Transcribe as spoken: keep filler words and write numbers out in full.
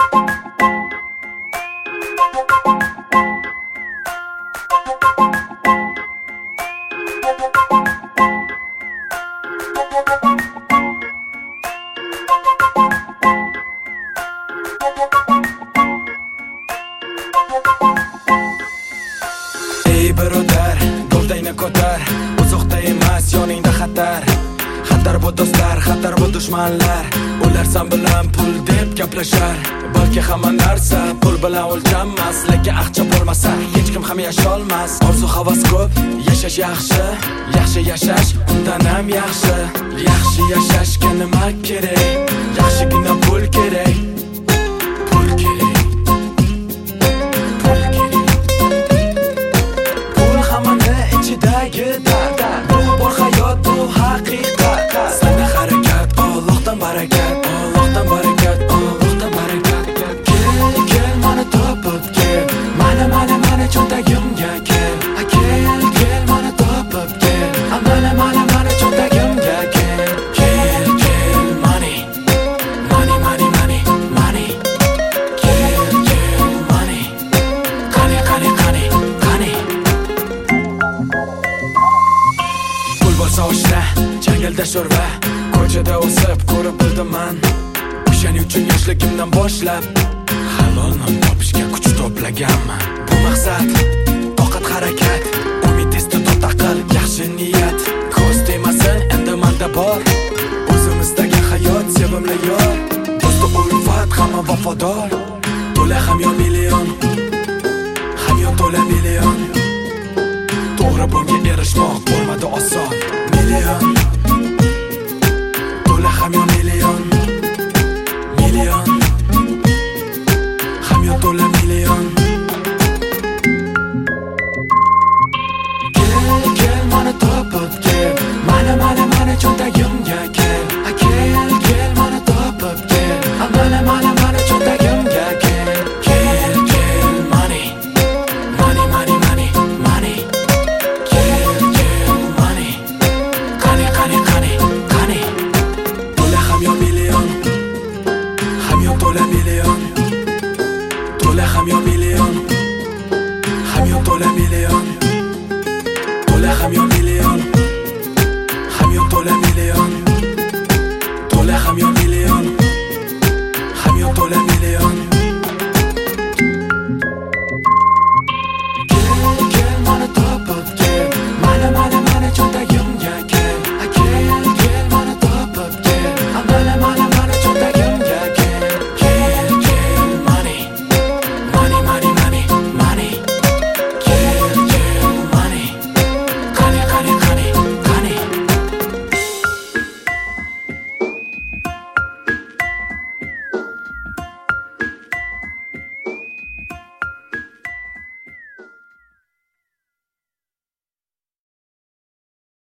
Ey birodar, gavdangni ko'tar, uzoqda emas, yoningda xatar. Xatar bu do'stlar, xatar bu dushmanlar. Ular sen bilan pul deb gaplashar. Balki hamma narsa pul bilan o'lchanmas, lekin aqcha bo'lmasa hech kim ham yasholmas. Orzu havas ko'p, yashash yaxshi, yaxshi yashash undan ham yaxshi. Yaxshi yashashga nima kerak? Yaxshigina pul kerak. Pul kerak. Pul kerak. Pul hammani ichidagi dard. Bu bor hayot, bu haqiqat. Sanda harakat, Allohdan barakat, Allohdan barakat, Allohdan barakat. Kel, kel mani topib kel, mana mana mana cho'ntagimga kel. Kel, kel mani topib kel, mana mana mana cho'ntagimga kel. Kel, kel money, money money money money. Kel, kel money, qani qani qani qani. Pul bo'lsa oshna, jangalda sho'rva, ko'chada o'sib ko'rib bildiman. O'shaning uchun yoshligimdan boshlab halol non topishga kuch to'plaganman. Bu maqsad, toqat harakat, umid istiqbol taqil, yaxshi niyat. Ko'z tegmasin endi menda bor, o'zimizdagi hayot, sevimli yor. Do'sti ulfat, hamma vafodor. To'la hamyon million, hamyon to'la million. To'g'ri bunga erishmoq bo'lmadi oson. Million, to'la hamyon million, million, hamyon to'la million. Kel, kel mani topib kel, mana mana mana cho'ntagimga kel. Kel, kel mani topib kel, mana mana mana cho'ntagimga kel. Kel, kel money, money money money money. Kel, kel money, qani qani qani qani. To'la hamyon million, hamyon to'la million.